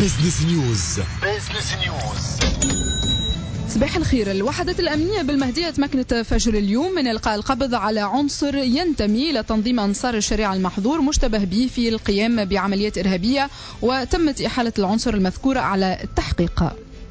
بزنس نيوز. صباح الخير. الوحدة الأمنية بالمهدية تمكنت فجر اليوم من إلقاء القبض على عنصر ينتمي إلى تنظيم أنصار الشريعة المحظور مشتبه به في القيام بعمليات إرهابية، وتمت إحالة العنصر المذكور على التحقيق.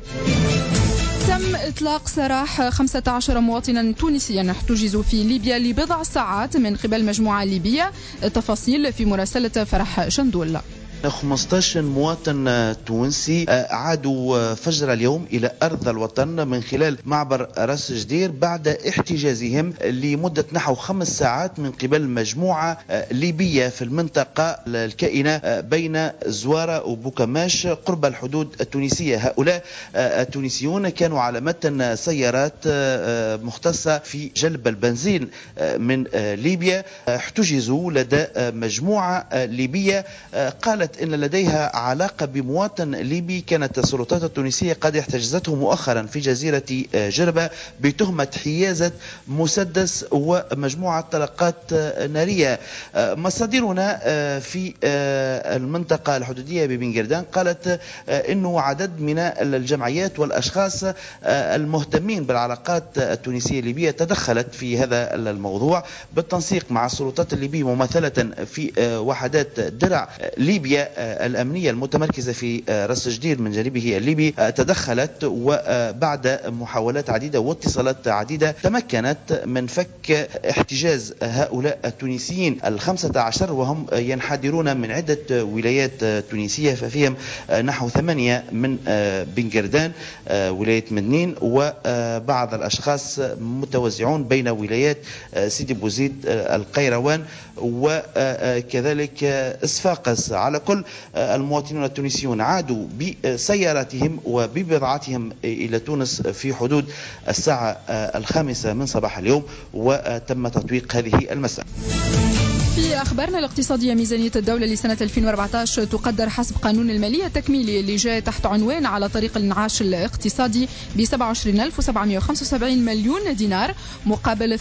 تم إطلاق سراح 15 مواطنا تونسيا احتجزوا في ليبيا لبضع ساعات من قبل مجموعة ليبية. التفاصيل في مراسلة فرح شندول. 15 مواطن تونسي عادوا فجر اليوم إلى أرض الوطن من خلال معبر راس جدير بعد احتجازهم لمدة نحو 5 ساعات من قبل مجموعة ليبية في المنطقة الكائنة بين زوارة وبوكماش قرب الحدود التونسية. هؤلاء التونسيون كانوا على متن سيارات مختصة في جلب البنزين من ليبيا، احتجزوا لدى مجموعة ليبية قالت إن لديها علاقة بمواطن ليبي. كانت السلطات التونسية قد احتجزته مؤخرا في جزيرة جربة بتهمة حيازة مسدس ومجموعة طلقات نارية. مصادرنا في المنطقة الحدودية ببنجردان قالت إنه عدد من الجمعيات والأشخاص المهتمين بالعلاقات التونسية الليبية تدخلت في هذا الموضوع بالتنسيق مع السلطات الليبية ممثلة في وحدات درع ليبيا الأمنية المتمركزة في راس جدير من جانبه الليبي. تدخلت وبعد محاولات عديدة واتصالات عديدة تمكنت من فك احتجاز هؤلاء التونسيين 15 وهم ينحدرون من عدة ولايات تونسية، ففيهم نحو 8 من بنجردان ولاية مدنين، وبعض الأشخاص متوزعون بين ولايات سيدي بوزيد القيروان وكذلك صفاقس. على كل المواطنون التونسيون عادوا بسياراتهم وببضاعتهم إلى تونس في حدود الساعة 5 من صباح اليوم، وتم تطويق هذه المسألة. في أخبارنا الاقتصادية، ميزانية الدولة لسنة 2014 تقدر حسب قانون المالية التكميلي اللي جاء تحت عنوان على طريق الانعاش الاقتصادي ب 27,775 مليون دينار مقابل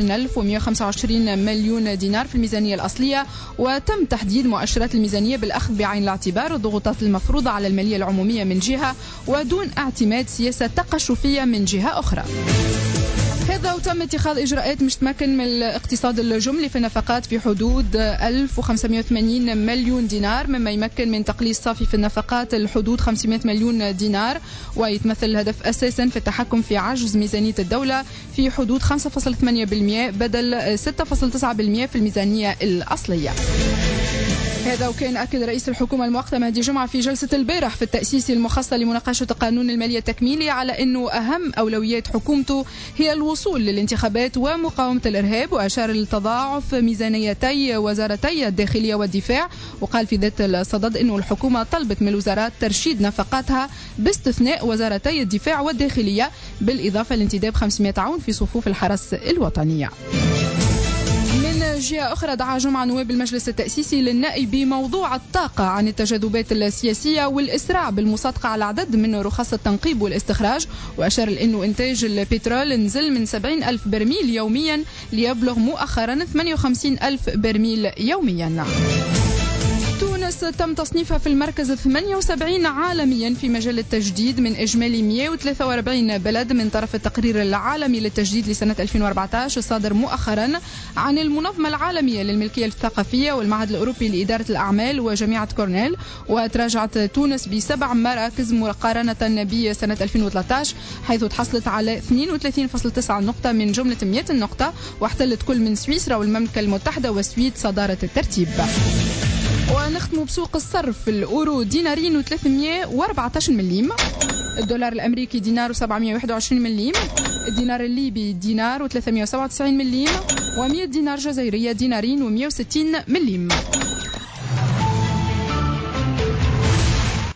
28,125 مليون دينار في الميزانية الأصلية. وتم تحديد مؤشرات الميزانية بالأخذ بعين الاعتبار الضغوطات المفروضة على المالية العمومية من جهة ودون اعتماد سياسة تقشفية من جهة أخرى. هذا وتم اتخاذ إجراءات مش تمكن من الاقتصاد الجملي في النفقات في حدود 1580 مليون دينار، مما يمكن من تقليص صافي في النفقات الحدود 500 مليون دينار، ويتمثل الهدف أساسا في التحكم في عجز ميزانية الدولة في حدود 5.8% بدل 6.9% في الميزانية الأصلية. هذا وكان أكد رئيس الحكومة المؤقتة مهدي جمعة في جلسة البارح في التأسيس المخصصة لمناقشة قانون المالية التكميلي على أنه أهم أولويات حكومته هي الوصول للانتخابات ومقاومة الإرهاب، وأشار لتضاعف ميزانيتي وزارتي الداخلية والدفاع. وقال في ذات الصدد أنه الحكومة طلبت من الوزارات ترشيد نفقاتها باستثناء وزارتي الدفاع والداخلية، بالإضافة لانتداب 500 عون في صفوف الحرس الوطنية. من جهة أخرى، دعا جمعة نواب المجلس التأسيسي للنأي بموضوع الطاقة عن التجاذبات السياسية والإسراع بالمصادقة على عدد من رخص التنقيب والاستخراج، وأشار لأنه إنتاج البترول نزل من 70,000 برميل يوميا ليبلغ مؤخرا 58,000 برميل يوميا. تونس تم تصنيفها في المركز 78 عالميا في مجال التجديد من إجمالي 143 بلد من طرف التقرير العالمي للتجديد لسنة 2014 الصادر مؤخرا عن المنظمة العالمية للملكية الثقافية والمعهد الأوروبي لإدارة الأعمال وجامعة كورنيل. وتراجعت تونس ب7 مراكز مقارنة بسنة 2013، حيث تحصلت على 32.9 نقطة من جملة 100 نقطة، واحتلت كل من سويسرا والمملكة المتحدة والسويد صدارة الترتيب. ونختم بسوق الصرف. الأورو دينارين و314 مليم، الدولار الأمريكي دينار و721 مليم، الدينار الليبي دينار و397 مليم، و100 دينار جزائرية دينارين و160 مليم.